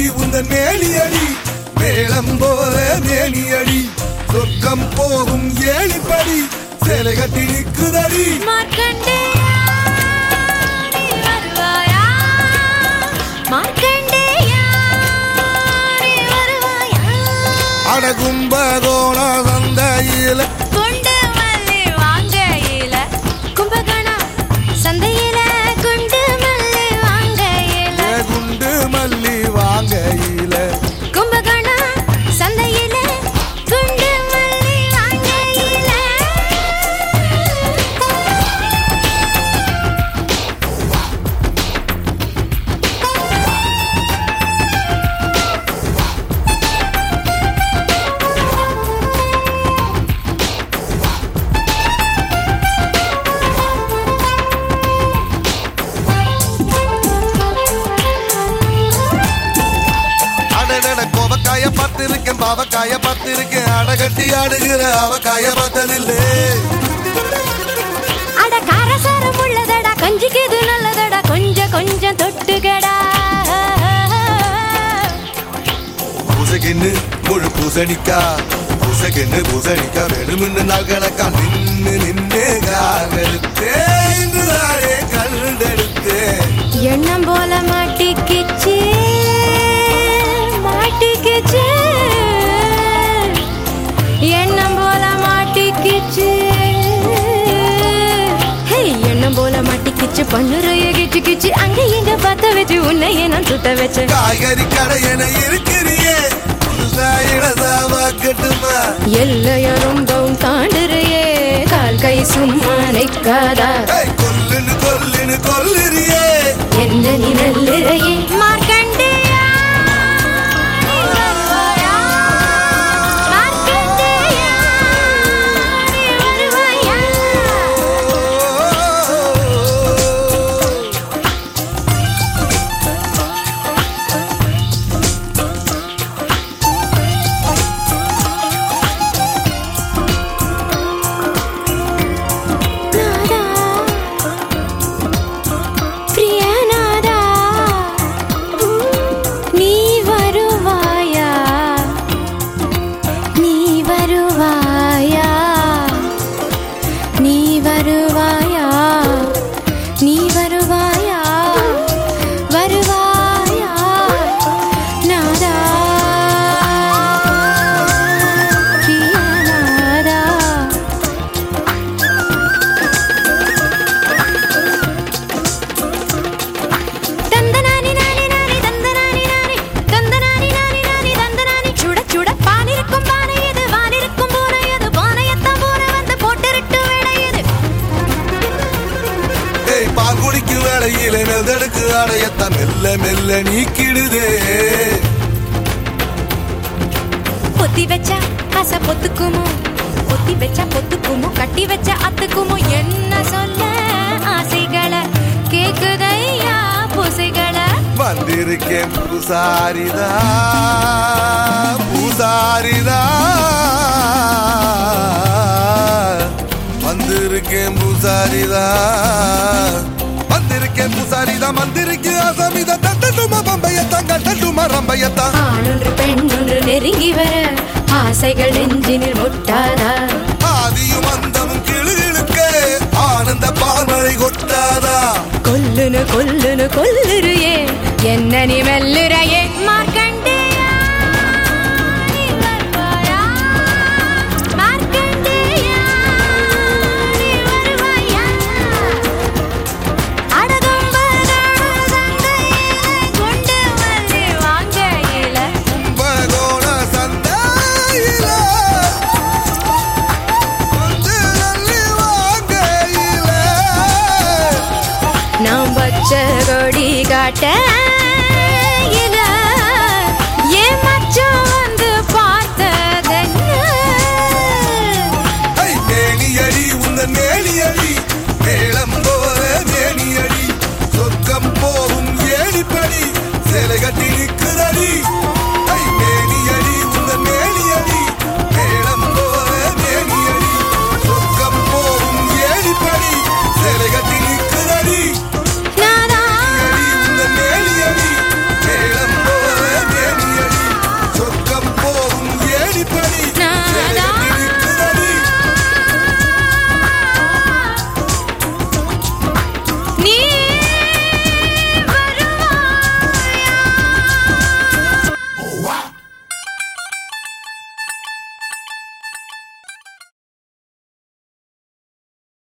உந்தன் மேலியடி மேளம் போல மேலியடி சொர்க்கம் போகும் ஏழிப்படி சேலை கட்டி நிற்குதடி அடகும்பகோண சந்தையில குண்டு மல்லி வாங்கையில கும்பகோண சந்தையில குண்டு மல்லி வாங்கையில குண்டு மல்லி வாங்கையில கும்பகோண சந்தையில குண்டு மல்லி வாங்கையில கோவக்காய பார்த்திருக்கேன் பாவக்காய பார்த்திருக்கேன் அடகட்டி ஆடுகிற அவக்காய பார்த்ததில்லை அட காரசாரம் உள்ளதடா கஞ்சிக்கு இது நல்லதடா கொஞ்சம் கொஞ்சம் தொட்டுகடா பூசகின்னு முழு பூசணிக்கா பூசகின்னு பூசணிக்கா வேணும்னு நாள் கணக்கா நின்னு நின்னே காகெடுத்தேன் இன்றுதானே கண்டெடுத்தேன் எண்ணம் போல மாட்டிக்கிச்சு மாட்டிக்கிச்சு எண்ணம் போல மாட்டிக்கிச்சு எண்ணம் போல மாட்டிக்கிச்சு பண்ணுறைய கிச்சு கிச்சு அங்க எங்க பத்த வச்சு உன்னையே நான் சுட்ட வச்ச காய்கறி கடை என இருக்கிறியே கட்டுமா எல்லைய ரொம்பவும் தாண்டுறியே கால் கை சும்மா நிற்காதா கொல்லுன்னு கொல்லுன்னு கொல்லுறியே என்ன நீ நல்லுறையே மார்க்கண்டேயா நீ வருவாயா மார்க்கண்டேயா நீ வருவாயா நாதா பிரியநாதா நீ வருவாயா நீ வருவாயா நீ வருவாயா நீ வருவாயா வருவாயா நாதா பிரியநாதா தந்தனானி நானி நானி தந்தனானி நானி தந்தனானி நானி நானி தந்தனானி சுட சுட பானிருக்கும் பானை இது வானிருக்கும் பூனை இது பானையத்தான் பூனை வந்து போட்டுருட்டு விடையுது பால் குடிக்கும் வேளையில நெதடுக்கு அடையத்தான் மெல்ல மெல்ல நீக்கிடுதே பொத்தி வச்சா ஆசை பொத்துக்குமோ பொத்தி வச்சா பொத்துக்குமோ கட்டி வச்ச அத்துக்குமோ என்ன சொல்ல ஆசைகளை கேக்குதையா பூசைகளை வந்திருக்கேன் பூசாரிதா பூசாரிதா வந்திருக்கேன் பூசாரிதா வந்திருக்கேன் பூசாரிதா வந்திருக்கு அசமிதா தட்டட்டுமா பம்பையத்தான் கட்டட்டுமா ரம்பையத்தான் ஆணொன்று பெண்ணொன்று நெருங்கி வர ஆசைகள் நெஞ்சினில் முட்டாதா ஆதியும் அந்தமும் கிளுகிழுக்க ஆனந்த பால்மழை கொட்டாதா கொல்லுனு கொல்லுனு கொல்லுறியே என்ன நீ மெல்லுறையே மார்க்கண்டேயா நீ வருவாயா மார்க்கண்டேயா நீ வருவாயா அடகும்பகோண சந்தையில குண்டு மல்லி வாங்கையில கும்பகோண சந்தையில குண்டு மல்லி வாங்கையில நாம் பச்சை கொடி காட்ட